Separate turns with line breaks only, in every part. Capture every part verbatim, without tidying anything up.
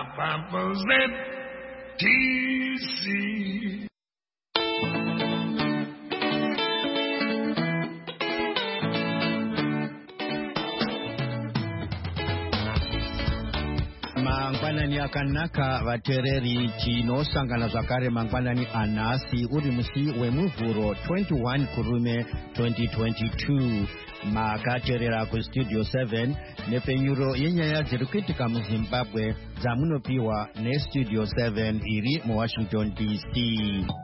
Papa's at D C.
Mangwanani akanaka vatereri chinosangana zvakare mangwanani anhasi uri musi wemuvhuro twenty-one kurume twenty twenty-two. Makaterera kustudio seven nepenyuro yenyaya dziri kuitika muZimbabwe dzamunopiwa nestudio seven iri muWashington D C.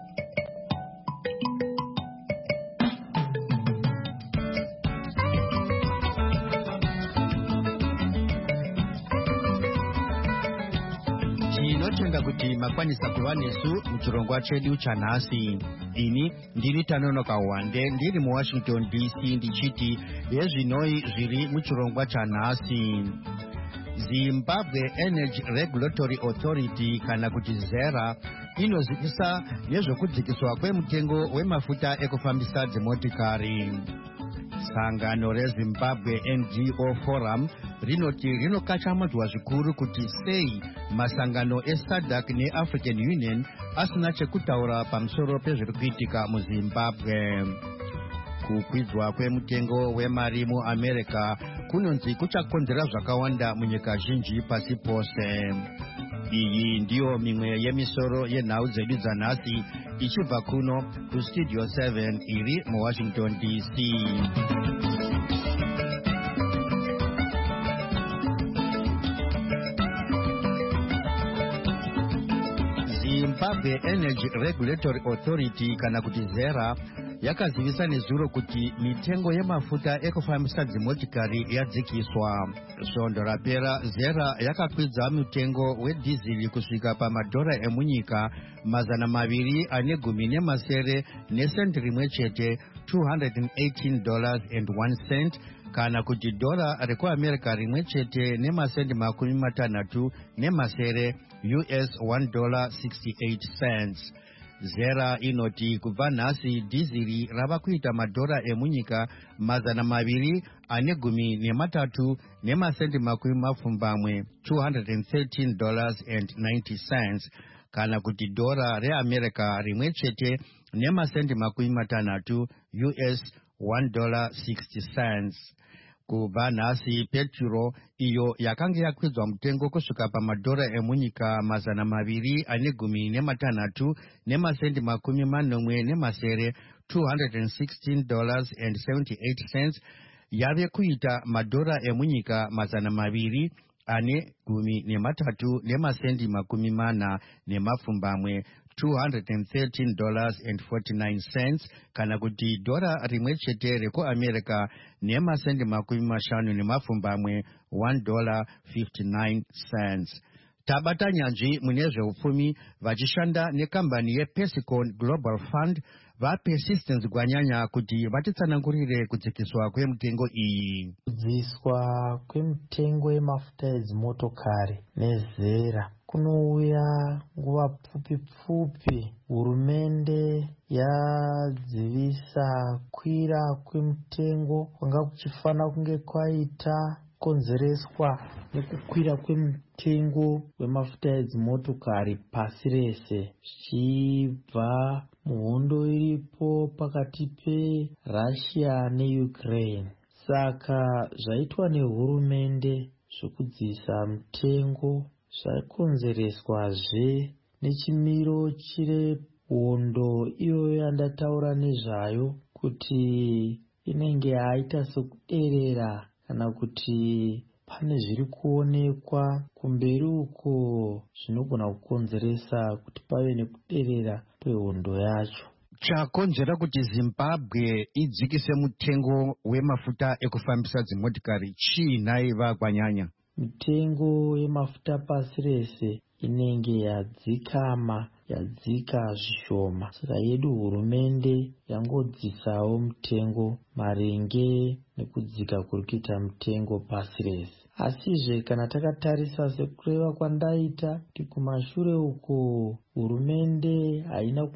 Tinotenda kuti makwanisa kuva nesu muchirongwa chedu chanhasi. Ini ndiri Tanonoka Wande ndiri muWashington D C ndichiti yezvinoi zviri muchirongwa chanhasi. Zimbabwe Energy Regulatory Authority kana kuti ZERA inozivisa nezvekudzikiswa kwemutengo wemafuta ekufambisa dzimotikari. Sangano reZimbabwe N G O Forum rinoti rinokachamadzwa zvikuru kuti sei masangano eSADC neAfrican Union asina chekutaura pamusoro pezviri kuitika muZimbabwe. Kukwidzwa kwemutengo wemari muAmerica kunonzi kuchakonzera zvakawanda munyika zhinji pasi pose. Iyi ndiyo mimwe yemisoro yenhau dzedu dzanhasi ichibva kuno kustudio seven iri muWashington D C. Zimbabwe Energy Regulatory Authority kana kuti ZERA yakazivisa nezuro kuti mitengo yemafuta ekufambisa dzimotikari yadzikiswa. Svondo rapera ZERA yakakwidza mutengo wedhizili kusvika pamadhora emunyika mazana maviri ane gumi nemasere nesendi rimwe chete two hundred eighteen dollars and one cent kana kuti dhora rekuAmerica rimwe chete nemasendi makumi matanhatu nemasere U S one dollar sixty-eight cents. ZERA inoti kubva nhasi dhiziri rava kuita madhora emunyika mazana maviri ane gumi nematatu nemasendi makumi mapfumbamwe two hundred thirteen dollars and ninety cents kana kuti dhora reAmerica rimwe chete nemasendi makumi matanhatu U S one dollar sixty cents. Kubva nhasi peturo iyo yakanga yakwidzwa mutengo kusvika pamadhora emunyika mazana maviri ane gumi nematanhatu nemasendi makumi manomwe nemasere two hundred sixteen dollars and seventy-eight cents yave kuita madhora emunyika mazana maviri ane gumi nematatu nemasendi makumi mana nemapfumbamwe two hundred thirteen dollars and forty-nine cents kana kuti dhora rimwe chete rekuAmerica nemasendi makumi mashanu nemapfumbamwe one dollar fifty-nine cents. Tabata nyanzvi mune zveupfumi vachishanda nekambani yePesicon Global Fund vaPersistence Gwanyanya kuti vatitsanangurire kudzikiswa kwemutengo iyi.
Kudziswa kwemutengo yemafuta edzimotokari neZERA kunouya nguva pfupi pfupi. Hurumende yadzivisa kwira kwemutengo kwanga kuchifana kunge kwaita konzereswa nekukwira kwemutengo wemafuta edzimotokari pasi rese, zvichibva muhondo iripo pakati peRussia neUkraine. Saka zvaitwa nehurumende zvekudzisa mutengo zvakonzereswazve nechimiro chire hondo iyoyo yandataura nezvayo kuti inenge yaita sekuderera kana kuti pane zviri kuonekwa kumberi uko zvinogona kukonzeresa kuti pave nekuderera kwehondo yacho.
Chakonzera kuti Zimbabwe idzikise mutengo wemafuta ekufambisa dzimotikari chii naiva Gwanyanya?
Mitengo yemafuta pasi rese inenge yadzikama yadzika zvishoma. Saka yedu hurumende yangodzisawo mutengo maringe nekudzika kuri kuita mutengo pasi rese. Asizve kana takatarisa sekureva kwandaita kuti kumashure uko hurumende haina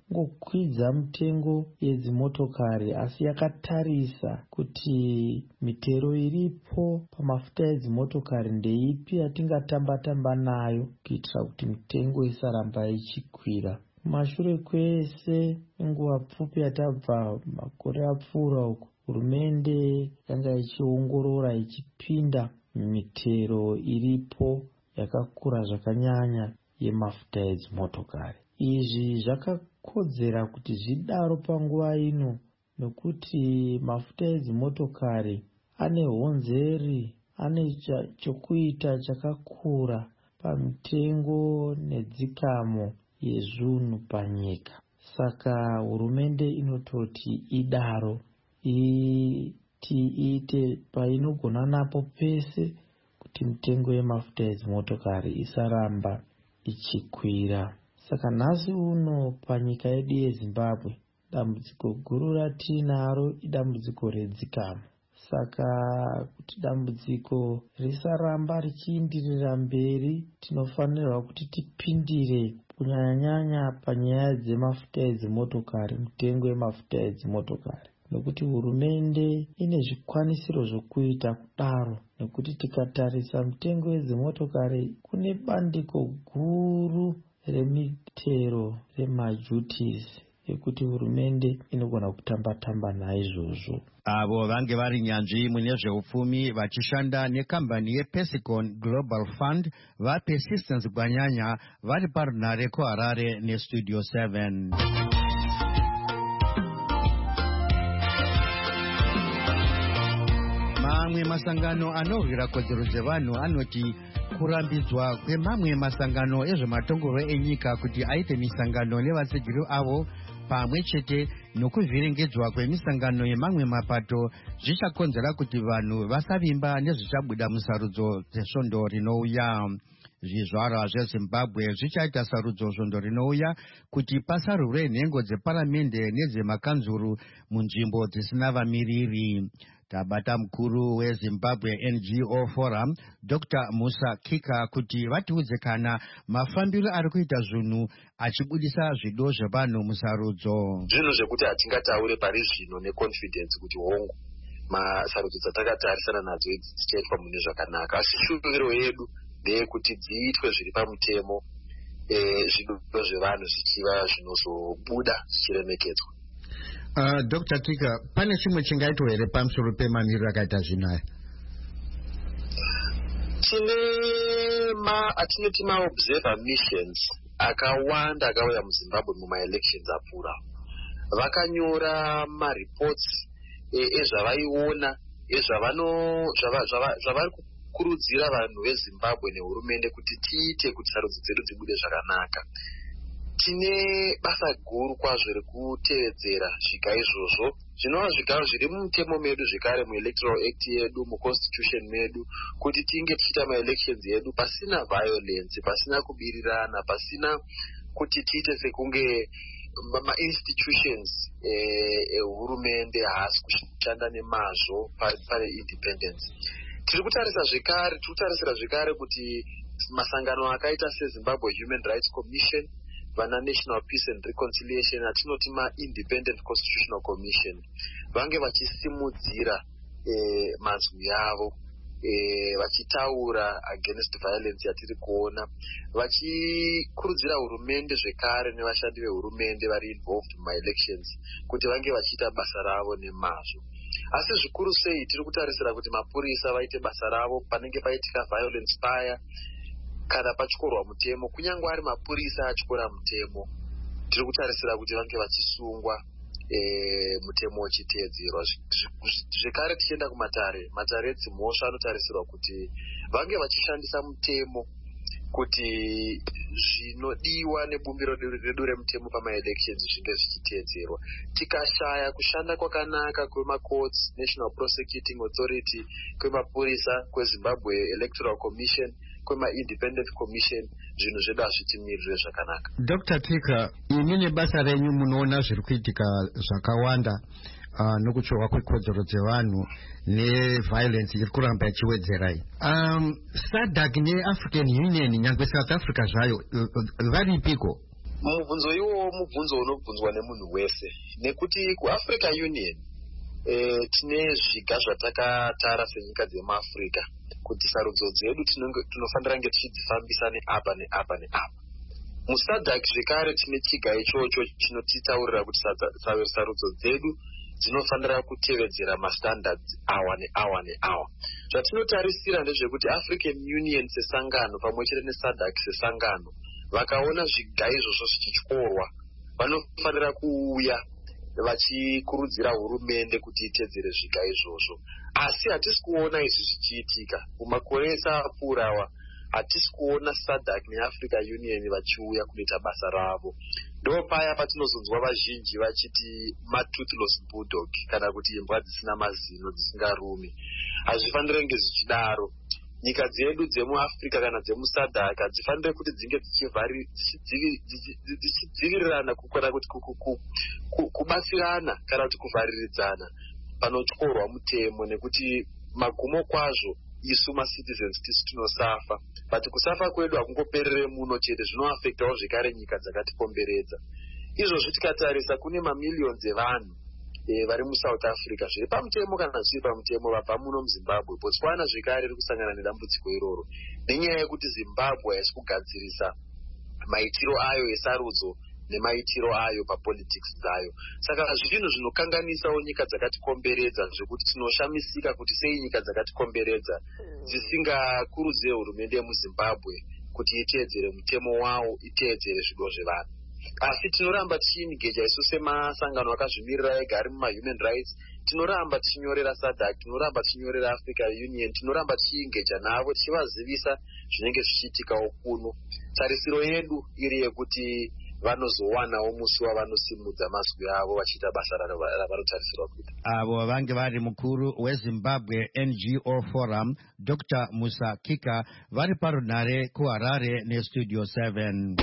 ngokwidza mutengo yedzimotokari, asi yakatarisa kuti mitero iripo pamafuta edzimotokari ndeipi yatingatamba-tamba nayo kuitira kuti mitengo isaramba ichikwira. Kumashure kwese nguva pfupi yatabva makore apfuura uku, hurumende yanga ichiongorora ichipinda mitero iripo yakakura zvakanyanya yemafuta edzimotokari. Izvi zvakakodzera kuti zvidaro panguva ino nekuti mafuta edzimotokari ane honzeri, ane chokuita chakakura pamitengo nedzikamo yezvinhu panyika. Saka hurumende inototi idaro iti ite painogona napo pese kuti mitengo yemafuta edzimotokari isaramba ichikwira. Saka nhasi uno panyika yedu yeZimbabwe, dambudziko guru ratinaro idambudziko redzikamo. Saka kuti dambudziko risaramba richiindirira mberi, tinofanirwa kuti tipindire kunyanya-nyanya panyaya dzemafuta edzimotokari, mitengo yemafuta edzimotokari, nokuti hurumende ine zvikwanisiro zvokuita kudaro. Nekuti tikatarisa mitengo yedzimotokari, kune bandiko guru remitero remajutis yekuti hurumende inogona kutamba-tamba naizvozvo.
Avo vange vari nyanzvi mune zveupfumi vachishanda nekambani yePesicon Global Fund vaPersistence Gwanyanya vari parunare kuHarare neStudio seven. Mamwe masangano anorwira kodzero dzevanhu anoti kurambidzwa kwemamwe masangano ezvematongoro enyika kuti aite misangano nevatsigiri avo pamwe chete nokuvhirengedzwa kwemisangano yemamwe mapato zvichakonzera kuti vanhu vasavimba nezvichabuda musarudzo dzesvondo rinouya. Zvizvarwa zveZimbabwe zvichaita sarudzo svondo rinouya kuti pasarurwe nhengo dzeparamende nedzemakanzuru munzvimbo dzisina vamiriri. Tabata mukuru weZimbabwe N G O Forum Doctor Musa Kika kuti vatiudze kana mafambiro ari kuita zvinhu achibudisa zvido zvevanhu musarudzo.
Zvinhu zvekuti hatingataure pari zvino neconfidence kuti hongu masarudzo dzatakatarisana nadzo dzichaitwa mune zvakanaka, asi shuviro yedu ndeyekuti dziitwe zviri pamutemo, zvido zvevanhu zvichiva zvinozobuda zvichiremekedzwa.
Uh, Doctor Kika, pane chimwe chingaitwa here pamusoro pemamiriro akaita zvinaya?
Tine ma atinoti maobserver missions akawanda akauya muZimbabwe mumaelections apfuura. Vakanyora mareports ezvavaiona ezvavari kukurudzira vanhu veZimbabwe nehurumende kuti tiite kuti sarudzo dzedu dzibude zvakanaka. Tine basa guru kwazvo rekutevedzera zviga izvozvo zvinova zvigaro zviri mumutemo medu zvekare muelectoral act yedu muconstitution medu kuti tinge tichiita maelections edu pasina violence, pasina kubirirana, pasina kuti tiite sekunge ma-institutions ehurumende haasi kushanda nemazvo pane independence. Tiri kutarisa zvekare, tiri kutarisira zvekare kuti masangano akaita seZimbabwe Human Rights Commission, vana National Peace and Reconciliation, atinoti ma-Independent Constitutional Commission, vange vachisimudzira eh, mazwi yavo, eh, vachitaura against violence yatiri kuona, vachikurudzira hurumende zvekare nevashandi vehurumende vari involved mumaelections kuti vange vachiita basa ravo nemazvo. Asi zvikuru sei tiri kutarisira kuti mapurisa vaite basa ravo panenge paitika violence paya kana pachikorwa mutemo, kunyange ari mapurisa achikora mutemo, tiri kutarisira kuti vange vachisungwa e, mutemo uchiteedzerwa. Zvekare tichienda kumatare, matare edzimhosva anotarisirwa kuti vange vachishandisa mutemo kuti zvinodiwa nebumbiro redu remutemo pamaelections zvinge zvichiteedzerwa. Tikashaya kushanda kwakanaka kwemacourts, National Prosecuting Authority, kwemapurisa, kweZimbabwe Electoral Commission, kwema-Independent Commission, zvinhu zvedu hazvitimirire zvakanaka.
Doctor Kika, imi nebasa renyu munoona zviri kuitika zvakawanda uh, nokuchorwa kwekodzero dzevanhu neviolence iri kuramba ichiwedzerai. Um, SADC neAfrican Union nyangwe South Africa zvayo varipiko?
Mubvunzo iwoyo mubvunzo unobvunzwa nemunhu wese, nekuti kuAfrica Union eh, tine zviga zvatakatara senyika dzemuAfrica kuti sarudzo dzedu tinofanira kunge tichidzifambisa neapa neapa neapa. MuSADC zvekare tine chiga ichocho chinotitaurira kuti sarudzo dzedu dzinofanira kutevedzera mastandards awa neawa neawa. Zvatinotarisira ndezvekuti African Union sesangano pamwechete neSADC sesangano vakaona zviga izvozvo zvichityorwa vanofanira kuuya vachikurudzira hurumende kuti itedzere zviga izvozvo. Asi hatisi kuona izvi zvichiitika kumakore ese apfuurawa. Hatisi kuona SADC neAfrica Union vachiuya kuita basa ravo. Ndo paya patinozonzwa vazhinji vachiti ma-toothless bulldog kana kuti imbwa dzisina mazino dzisingarumi. Hazvifanire kunge zvichidaro. Nyika dzedu dzemuAfrica kana dzemuSADC hadzifanire kuti dzinge dzichidzivirirana kukona kuti kubatsirana kana kuti kuvhariridzana panotyorwa mutemo, nekuti magumo kwazvo isu ma-citizens tisu tinosafa. But kusafa kwedu hakungoperere muno chete, zvinoafektawo zvekare nyika dzakatikomberedza. Izvozvi tikatarisa kune mamiliyoni evanhu e, vari muSouth Africa zviri pamutemo kana zviri pamutemo vabva muno muZimbabwe. Botswana zvekare riri kusangana nedambudziko iroro nenyaya yekuti Zimbabwe haisi kugadzirisa maitiro ayo esarudzo nemaitiro ayo papolitics dzayo. Saka zvinhu zvinokanganisawo nyika dzakatikomberedza zvekuti tinoshamisika kuti sei nyika dzakatikomberedza dzisingakurudzire hurumende yemuZimbabwe kuti iteedzere mutemo wawo, iteedzere zvido zvevanhu. Asi tinoramba tichiingeja isu semasangano akazvimirira ega ari muma-human rights, tinoramba tichinyorera SADC, tinoramba tichinyorera Africa Union, tinoramba tichiingeja navo tichivazivisa zvinenge zvichiitikawo kuno. Tarisiro yedu iri yekuti vanozowanawo musi wavanosimudza mazwi avo vachiita basa ravanotarisirwa kuita.
Avo vange vari mukuru weZimbabwe N G O Forum Doctor Musa Kika vari parunare kuHarare neStudio seven.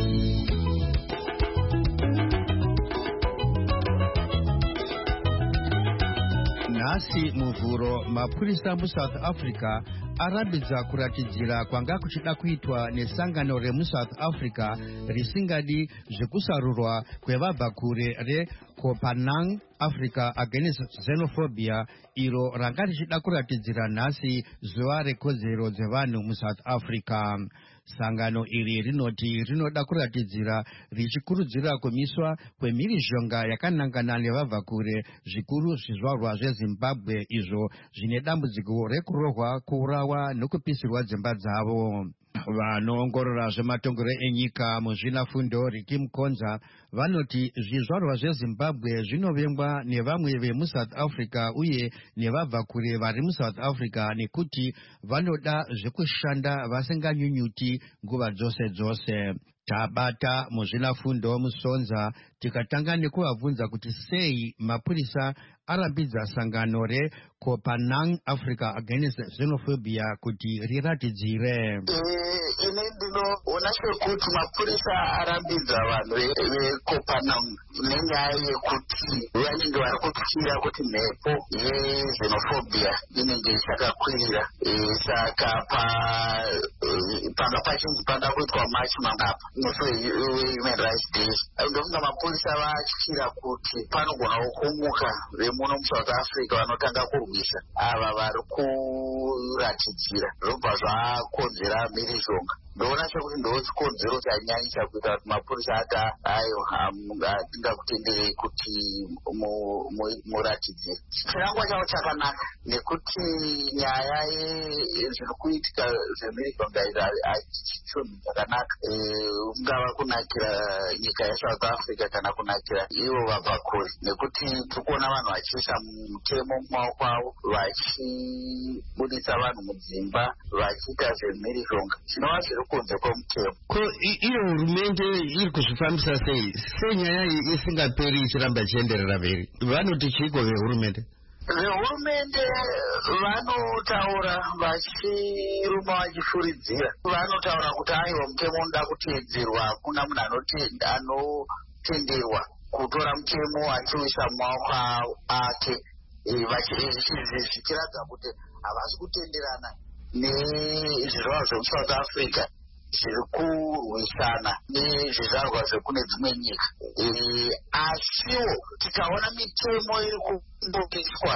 Nhasi muvhuro mapurisa muSouth Africa arambidza kuratidzira kwanga kuchida kuitwa nesangano remuSouth Africa risingadi zvekusarurwa kwevabvakure reCopenhagen Africa Against Xenophobia, iro ranga richida kuratidzira nhasi zuva rekodzero dzevanhu muSouth Africa. Sangano iri rinoti rinoda kuratidzira richikurudzira kumiswa kwemhirizhonga yakanangana nevabvakure zvikuru zvizvarwa zveZimbabwe izvo zvine dambudziko rekurohwa, kuurawa nokupisirwa dzimba dzavo. Vanoongorora zvematongero enyika muzvinafundo Ricky Mkonza vanoti zvizvarwa zveZimbabwe zvinovengwa nevamwe vemuSouth Africa uye nevabvakure vari muSouth Africa nekuti vanoda zvekushanda vasinganyunyuti nguva dzose dzose. Tabata muzvinafundo Musonza tikatanga nekuvabvunza kuti sei mapurisa arambidza sangano reCopenhagen Africa Against Xenophobia kuti riratidzire.
Ine ndinoona sekuti mapurisa arambidza vanhu veCopenhagen nenyaya yekuti vanenge vari kutyira kuti mhepo yexenophobia inenge ichakakwirira. Saka panga pachinzi panga kuitwa machi mangapa musi weHuman Rights Day, ndofunga mapurisa vatyira kuti panogonawo kumuka vemuno muSouth Africa vanotanga kurwisa ava vari kuratidzira, zvobva zvakonzera mhirizhonga. Ndoona sekuti ndo chikonzero chanyanyisa kuita kuti mapurisa ati ayo hatingakutenderei kuti muratidzire. Chirangwa chavo chakanaka nekuti nyaya yezviri kuitika zvemhirizhonga hachichinhu chakanaka, ungava kunakira nyika yeSouth Africa kana kunakira ivo vabvakure, nekuti tiri kuona vanhu vachiisa mutemo mumaoko avo, vachibudisa vanhu mudzimba, vachiita zvemhirizhonga zvinova zviri kunze kwemutemo.
Ko iyo hurumende iri kuzvifambisa sei? Sei nyaya iyi isingaperi ichiramba ichienderera mberi? Vanoti chiiko vehurumende?
Vehurumende vanotaura vachiruma vachifuridzira, vanotaura kuti aiwa mutemo unoda kuteedzerwa, hakuna munhu anotenderwa kutora mutemo achiuisa mumaoko ake, zvichiratidza kuti havasi kutenderana nezvizvarwa zvemuSouth Africa zviri kurwisana nezvizvarwa zvekune dzimwe nyika. Asiwo tikaona mitemo iri kungoiswa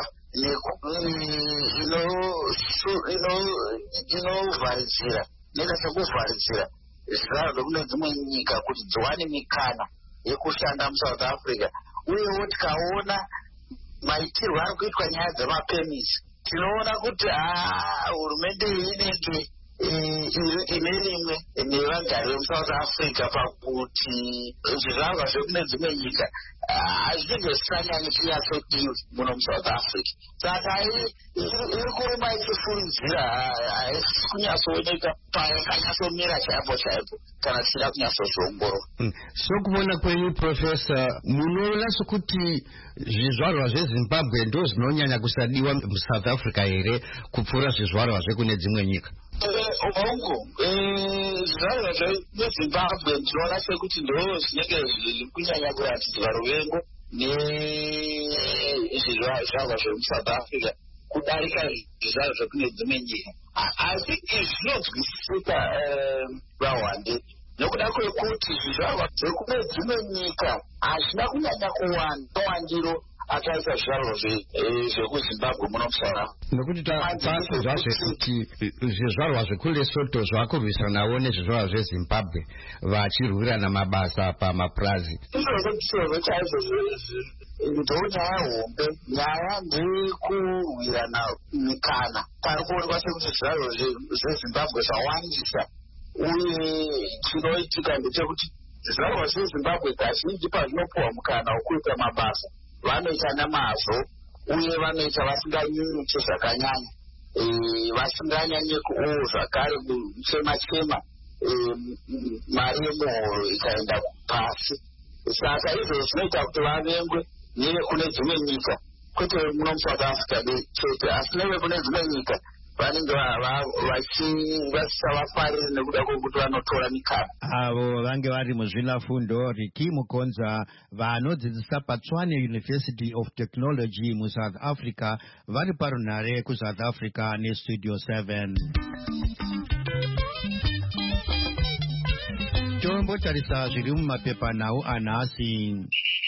inovharidzira neka sekuvharidzira zvizvarwa zvekune dzimwe nyika kuti dziwane mikana yekushanda muSouth Africa, uyewo tikaona maitirwo ari kuitwa nyaya dzemapemisi, tinoona kuti hurumende inenge ine rimwe nevagari vemuSouth Africa pakuti zvizvarwa zvekune dzimwe nyika hazvinenge zvisanyanyi kunyatsodiwa muno muSouth Africa. Saka iri kuruma ichifuridzira haisi kunyatsooneka payakanyatsomira chaipo chaipo kana tichida kunyatsozviongorora.
Sokubona kwenyu Profesa, munoona sokuti zvizvarwa zveZimbabwe ndo zvinonyanya kusadiwa muSouth Africa here kupfuura zvizvarwa zvekune dzimwe nyika?
Hongu, zvizvarwa zveZimbabwe ndinoona sekuti ndo zvinenge zviri kunyanya kuratidzwa ruvengo nezvizvarwa zvemuSouth Africa kudarika zvizvarwa zvekune dzimwe nyika. Asi zvinonzwisisika vahwande nokuda kwekuti zvizvarwa zvekune dzimwe nyika hazvina kunyanya kuwandiro akaisa zvizvarwa zvekuZimbabwe muno muSouth Africa.
Nokuti takudzazve kuti zvizvarwa zvekuLesotho zvakurwisanawo nezvizvarwa zveZimbabwe vachirwirana mabasa pamapurazi.
Izvozvo chaizvo ndonyaya hombe, nyaya ndekurwirana mikana. Pari kuonekwa sekuti zvizvarwa zveZimbabwe zvawandisa, uye chinoitika ndechekuti zvizvarwa zveZimbabwe kazhinji pazvinopuwa mukana wekuita mabasa vanoita nemazvo, uye vanoita vasinganyunyuti zvakanyanya, vasinganyanye kuo zvakare kuchema-chema mari yemuhoro ikaenda pasi. Saka izvo zvinoita kuti vavengwe nevekune dzimwe nyika, kwete muno muSouth Africa chete, asi nevekune dzimwe nyika vanenge vachavafariri nekuda kwekuti vanotora mikana.
Avo vange vari muzvinafundo Riki Mukonza vanodzidzisa paTshwane University of Technology muSouth Africa vari parunhare kuSouth Africa neStudio seven. Tombotarisa zviri mumapepa nhau anhasi.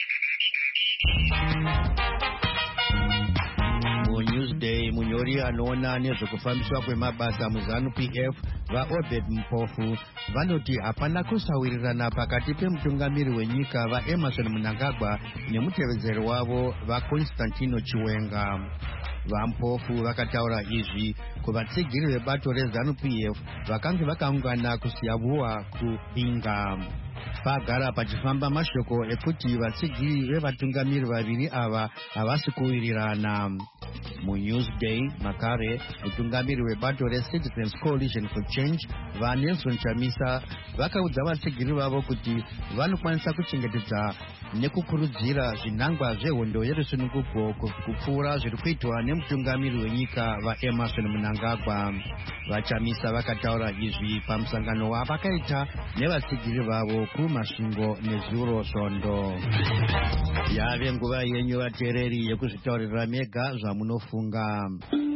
Newsday, munyori anoona nezvekufambiswa kwemabasa muZANU P F vaObed Mpofu vanoti hapana kusawirirana pakati pemutungamiri wenyika vaEmmerson Mnangagwa nemutevedzeri wavo vaConstantino Chiwenga. VaMpofu vakataura izvi kuvatsigiri vebato reZANU P F vakange vakaungana kuSiyavuwa kuBinga. Pagara pachifamba mashoko ekuti vatsigiri vevatungamiri vaviri ava havasi kuwirirana. MuNewsday makare mutungamiri webato reCitizens Coalition for Change vaNelson Chamisa vakaudza vatsigiri vavo kuti vanokwanisa kuchengetedza nekukurudzira zvinangwa zvehondo yerusununguko kupfuura zviri kuitwa nemutungamiri wenyika vaEmmerson Mnangagwa. VaChamisa vakataura izvi pamusangano wavakaita nevatsigiri vavo kumasvingo nezuro svondo. Yave nguva yenyu vateereri yekuzvitaurira mega zvamunofunga.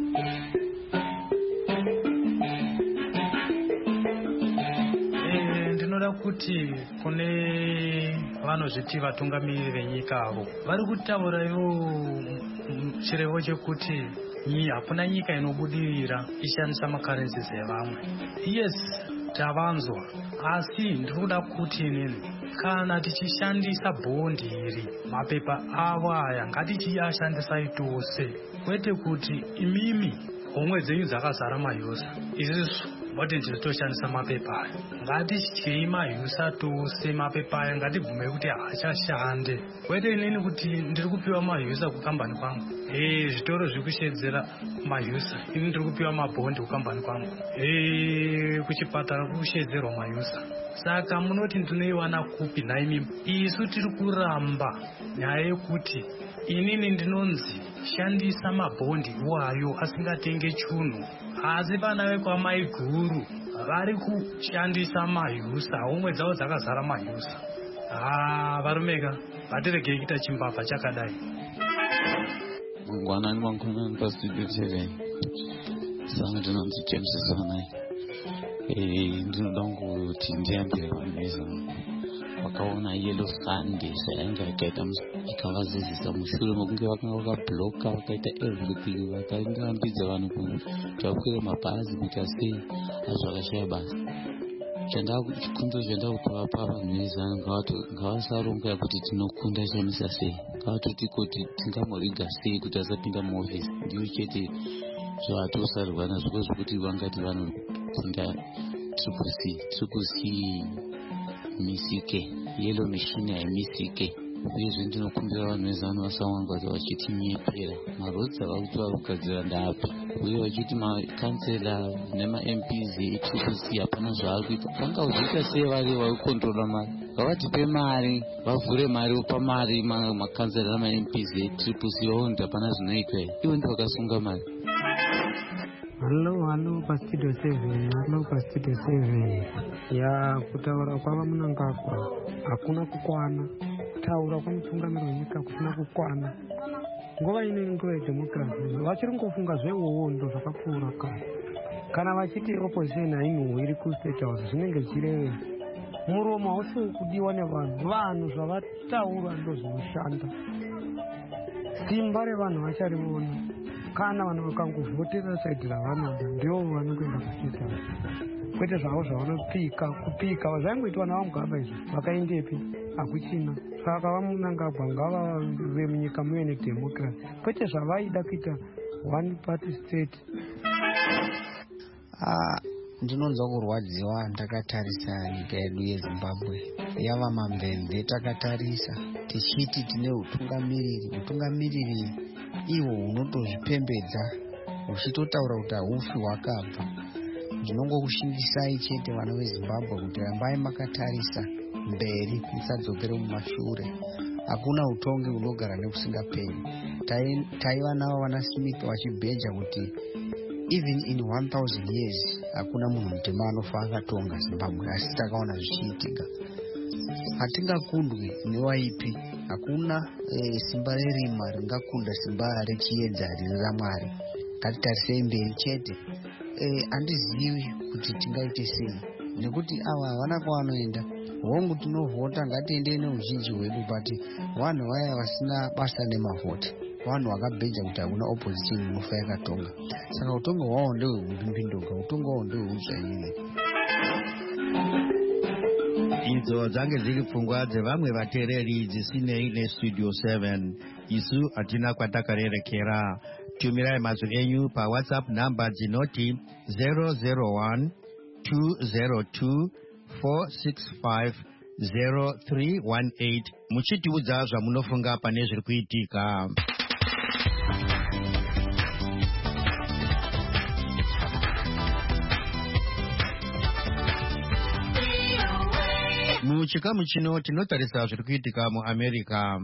Ndinoda kuti kune vanozviti vatungamiri venyika avo vari kutaura ivo chirevo chekuti hapana nyika inobudirira ishandisa makarensis evamwe. Yes, tavanzwa, asi ndinoda kuti inini kana tichishandisa bhondi iri mapepa avo aya ngatichiashandisai tose, kwete kuti imimi homwe dzenyu dzakazara mayusa isisu voti ndizotoshandisa mapepa aya. Ngatityei mayusa tose mapepa aya, ngatibvume kuti haachashande, kwete inini kuti ndiri kupiwa mayusa kukambani kwangu. Eh, zvitoro zviri kushedzera mayusa, ini ndiri kupiwa mabhondi kukambani kwangu. Eh, kuchipatara kuri kushedzerwa mayusa. Saka munoti ndinoiwana kupi naimi? Isu tiri kuramba nyaya yekuti inini ndinonzi shandisa mabhondi iwayo asingatenge chunhu, asi vana vekwamai guru vari kushandisa mayusa, homwe dzavo dzakazara mayusa. Ah, varumeka vatiregei kuita chimbavha chakadai.
Mangwanani mangwanani pastudio seven. Sana ndinonzi James Zonai. ndinoda kuti ndiyambire vanhu vakaona yellow sunday zvainge vakaita ikavazezesa mushure mekunge vakanga vakabloka vakaita everything vakarambidza vanhu kuti vakwire mabhazi kuita sei azvakashaya basa. Chikundo chanda kutova vanhu vezana ngavasaronga kuti tinokunda chamisa sei, ngavatoti kuti tingamuriga sei kuti asapinda muofisi. Ndiyo chete zvavatosarwa nazvo zvokuti vangati vanokunda triple C triple C misike yellow machine haimisike. Uyezve ndinokumbira vanhu vezana vasawangwadza vachitinyepera marodzi avakuti varikugadzira ndapi, uye vachiti makansela nema-M Ps e-triple C hapana zvavari kuita. Vangaudzika sei vari varikukondrola mari? Ngavatipe mari, vavhure mari, vopa mari makansela nama-M Ps e-triple C vaone kuti hapana zvinoitwa here. Ivo ndi vakasunga mari.
Hello, hello, pastudio seven, hello, pastudio seven. Ya, kutaura kwava munangagwa hakuna kukwana. Kutaura kwamutungamiri wenyika kusina kukwana. Nguva ine nguva yedemokrasi vachiri kungofunga zvewowo ndo zvakapfuura kare. Kana vachiti opposition hainhuhwi iri kustate house zvinenge zvichireve muromo hausi kudiwa nevanhu. Vanhu zvavataura ndo zvinoshanda. Simba revanhu vacharivona kana vanhu vakangovhotera saidi ravanoda ndivo vanongoenda kustate house, kwete zvavo zvavanopika kupika zvaingoitwa navaMugabe izvo vakaendepi hakuchina. Saka vamunangagwa ngavave munyika muve nedemokrasi, kwete zvavaida kuita one party state.
Ah, ndinonzwa kurwadziwa ndakatarisa nyika yedu yeZimbabwe yava mamvemve. Takatarisa tichiti tine utungamiriri utungamiriri iwo unotozvipembedza uchitotaura kuti haufi hwakabva. Ndinongokushingisai chete vana veZimbabwe kuti rambai makatarisa mberi musadzokere mumashure. Hakuna utongi unogara nekusingaperi. Taiva navo vana Smith vachibheja kuti even in one thousand years hakuna munhu mutema anofa akatonga Zimbabwe, asi takaona zvichiitika. Hatingakundwi newaipi. Hakuna e, simba rerima ringakunda simba rechiedza riri raMwari. Ngatitarisei mberi chete. E, handizivi kuti tingaite sei nekuti ava havana kwavanoenda. Hongu tinovhota ngatiende neuzhinji hwedu, but vanhu vaya vasina basa nemavhoti, vanhu vakabheja kuti hakuna opposition inofa yakatonga. Saka utongo hwavo ndehwekumbindindoga, utongo hwavo ndehweudzvairi.
Idzo dzange dziri pfungwa dzevamwe vateereri dzisinei nestudio seven. Isu hatina kwatakarerekera. Tumirai mazwi enyu paWhatsApp namba dzinoti zero zero one two zero two four six five zero three one eight muchitiudza zvamunofunga pane zviri kuitika. Muchikamu chino tinotarisa zviri kuitika muAmerica.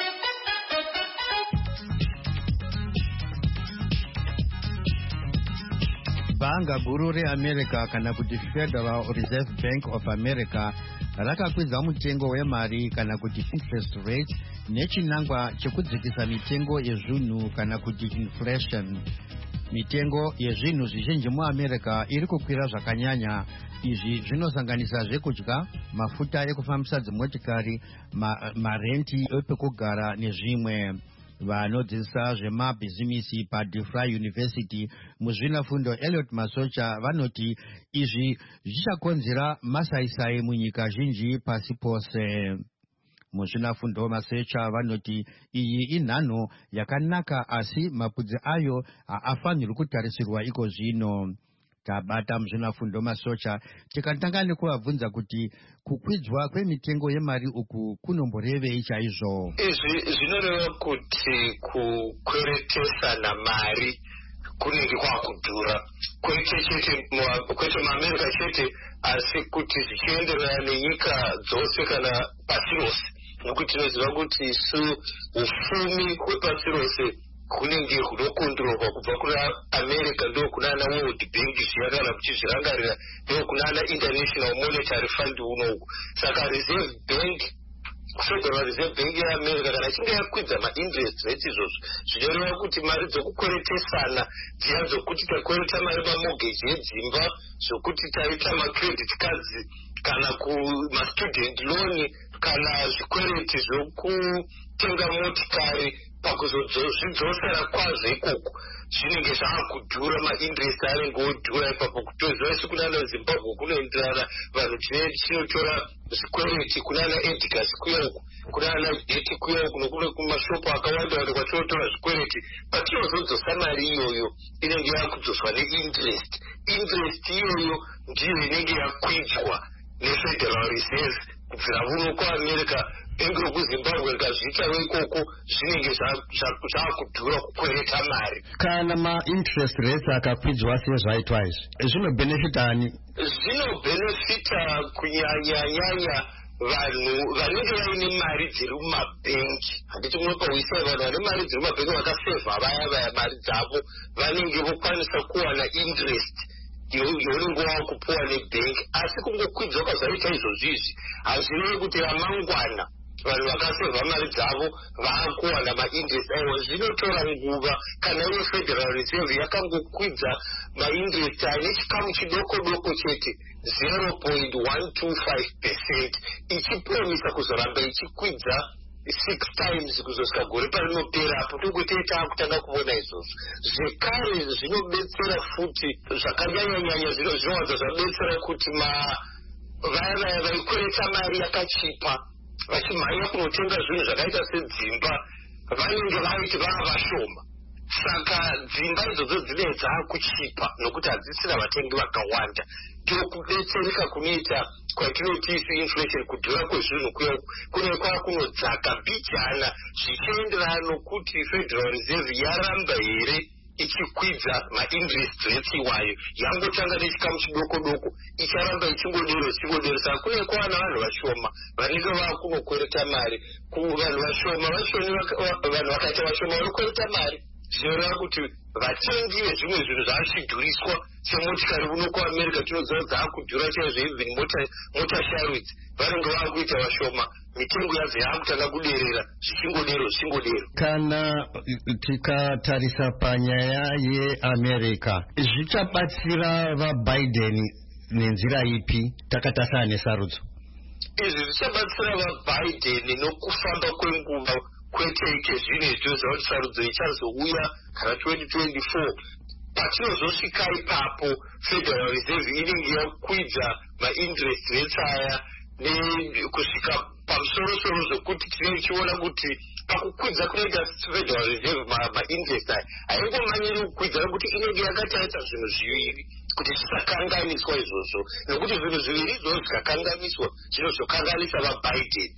Bhanga guru reAmerica kana kuti Federal Reserve Bank of America rakakwidza mutengo wemari kana kuti interest rate nechinangwa chekudzikisa mitengo yezvinhu kana kuti inflation. Mitengo yezvinhu zvizhinji muAmerica iri kukwira zvakanyanya. Izvi zvinosanganisa zvekudya, mafuta ekufambisa dzimotikari, marenti epekugara nezvimwe. Vanodzidzisa zvemabhizimisi paDeFry University muzvinafundo Elliot Masocha vanoti izvi zvichakonzera masaisai munyika zhinji pasi pose. Muzvinafundo Masocha vanoti iyi inhanho yakanaka, asi mapudzi ayo haafanirwi kutarisirwa iko zvino. Tabata muzvinafundo Masocha tikatanga nekuvabvunza kuti kukwidzwa kwemitengo yemari uku kunomborevei chaizvo.
Izvi zvinoreva kuti kukweretesana mari kunenge kwakudhura, kwete chete kwete muAmerica chete, asi kuti zvichienderana nenyika dzose kana pasi rose, nokuti tinoziva kuti isu ufumi hwepasi rose kunenge hunokondororwa kubva kuna America, ndo kunana World Bank zviya kana kuchizvirangarira, ndo kunana International Monetary Fund unoku. Saka Reserve Bank Federal Reserve Bank yeAmerica kana ichinge yakwidza ma-interest rates izvozvo zvinoreva kuti mari dzokukweretesana dziya dzokuti takwereta mari mamortgage edzimba, zvokuti taita macredit cards kana kumastudent loan kana zvikwereti zvokutenga motikari pakuzozvidzosera kwazvo ikoko zvinenge zvakudhura, ma-interest anenge odhura ipapo. Kutoziva isu kunana Zimbabwe kunoenderana vanhu tinotora zvikwereti kunana Edgar kuyauku, kunana Deti kuyauku nokune kumashopu akawanda wanda kwatinotora zvikwereti. Patinozodzosa mari iyoyo inenge yakudzoswa ne-interest. Interest iyoyo ndiyo inenge yakwidzwa neFederal Reserve kubvira kuno kuAmerica. Engiro kuZimbabwe ngazviitawo ikoko zvinenge zvakudhura kukwereta mari.
Kana ma-interest rates akakwidzwa sezvaitwa izvi zvinobhenefita ani?
Zvinobhenefita kunyanyanyanya vanhu vanenge vaine mari dziri mumabhengi. Handiti munopawisai vanhu vane mari dziri mumabhengi vakasevha vaya vaya mari dzavo vanenge vokwanisa kuwana interest younenge wakupuwa nebhengi. Asi kungokwidzwa kwazvaita izvozvo izvi hazvirevi kuti ramangwana vanhu vakasevha mari dzavo vaakuwana ma-interest aiwa. Zvinotora nguva. Kana iyo Federal Reserve yakangokwidza ma-interest ane chikamu chidoko doko chete zero point one two five percent ichipromisa kuzoramba ichikwidza six times kuzosvika gore parinopera apo togoteita kutanga kuona izvozvo. Zvekare zvinobetsera futi zvakanyanyanyanya zvinowanza zvabetsera kuti vaya vaya vaikwereta mari yakachipa vachimhanya kunotenga zvinhu zvakaita sedzimba vanenge vaiti vava vashoma. Saka dzimba idzodzo dzinenge dzaakuchipa nokuti hadzisina vatengi vakawanda. Ndokudetsereka kunoita kwatinoti isu inflation, kudhura kwezvinhu kuya kune kwakunodzaka bijana zvichienderana nokuti Federal Reserve yaramba here ichikwidza ma-interest rates iwayo. Yangotanga nechikamu chidoko doko icharamba ichingodero ichingodero. Saka kune kwana vanhu vashoma vanenge vakunokwereta mari. Vanhu vashoma vachoni vanhu vakaita vashoma vanokwereta mari zvinoreva kuti vatengi vezvimwe zvinhu zvachidhuriswa semotikari kuno kuAmerica tinoziva dzaakudhura chaizvo, even mota sharwits vanenge vakuita vashoma, mitengo yadzo yaakutanga kuderera zvichingodero zvichingodero.
Kana tikatarisa panyaya yeAmerica zvichabatsira vaBiden nenzira ipi takatasana nesarudzo?
Izvi zvichabatsira vaBiden nokufamba kwenguva kwete kezvino izvozvo kuti sarudzo ichazouya kana twenty twenty-four. Patinozosvika ipapo Federal Reserve inenge yakwidza ma-interest rates aya kusvika pamusoro-soro zvokuti tinenge tichiona kuti pakukwidza kunoita Federal Reserve ma-interest aya haingomanyiri kukwidza nokuti inenge yakataita zvinhu zviviri kuti zvisakanganiswa izvozvo, nokuti zvinhu zviviri izvozvo zvikakanganiswa zvinozokanganisa vaBiden.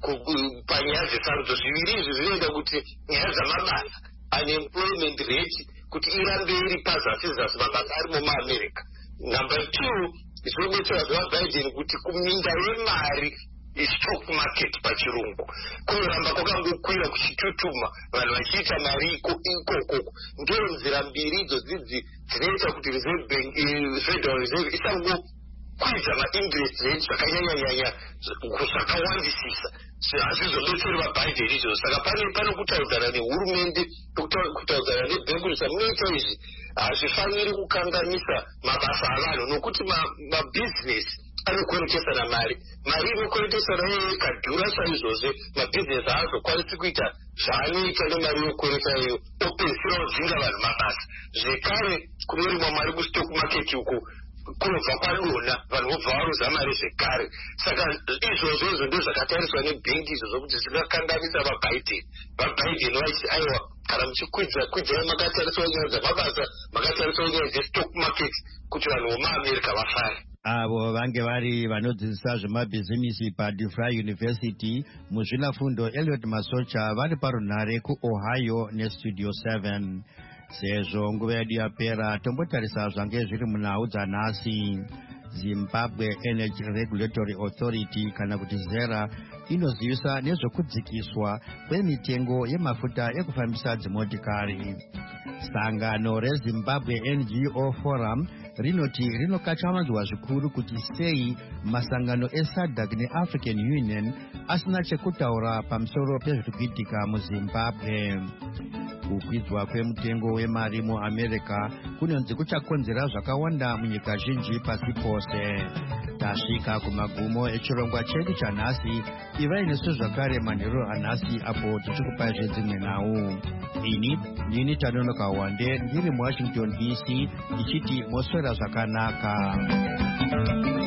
Panyaya dzesarudzo zviviri izvi zvinoita kuti nyaya dzamabasa, unemployment rate, kuti irambe iri pazasi-zasi mabasa ari mumaamerica. Number two, zvinobetsera zvevaBiden kuti kuminda yemari stock market pachirungu kunoramba kwakangokwira kuchitutuma, vanhu vachiita mari ikokoko. Ndiyo nzira mbiri idzo dzidzi dzinoita kuti Reserve Bank, Federal Reserve isangokwidza ma-interest rates zvakanyanyanyanya zvakawandisisa. Hazvizobetseri vaBiden izvozvo. Saka pane pano kutaudzana nehurumende, kutaudzana nebhengi kuti munoita izvi hazvifaniri kukanganisa mabasa avanhu, nokuti mabhizinesi anokweretesana mari. Mari inokweretesana iyoyo ikadhura saizvozvo mabhizinesi haazokwanisi kuita zvaanoita nemari yokwereta iyo, opedzisira odzinga vanhu mabasa. Zvekare kunorimwa mari kustock market uku kunobva kwadona, vanhu vobva varuza mari zvekare. Saka izvozvo izvo ndo zvakatariswa nebhengi izvozvo kuti zvingakanganisa vaBiden. VaBiden vachiti aiwa, kana muchikwidza kwidzai makatariswa nyaya dzamabasa, makatariswa nyaya dzestock market kuti vanhu vomaamerica vafare.
Avo vange vari vanodzidzisa zvemabhizinisi paDeFry University muzvinafundo Elliot Masocha vari parunhare kuOhio neStudio seven. Sezvo nguva yedu yapera tombotarisa zvange zviri munhau dzanhasi. Zimbabwe Energy Regulatory Authority kana kuti ZERA inozivisa nezvekudzikiswa kwemitengo yemafuta ekufambisa dzimotikari. Sangano reZimbabwe N G O Forum rinoti rinokachamadzwa zvikuru kuti sei masangano esadc neafrican union asina chekutaura pamusoro pezviri kuitika muzimbabwe. Kukwidzwa kwemutengo wemari muamerica kunonzi kuchakonzera zvakawanda munyika zhinji pasi pose. Tasvika kumagumo echirongwa chedu chanhasi. Ivai nesu zvakare manheru anhasi apo tichikupai zvedzimwe nhau. Ini ndini Tanonoka Wande ndiri muWashington D C ndichiti moswera zvakanaka.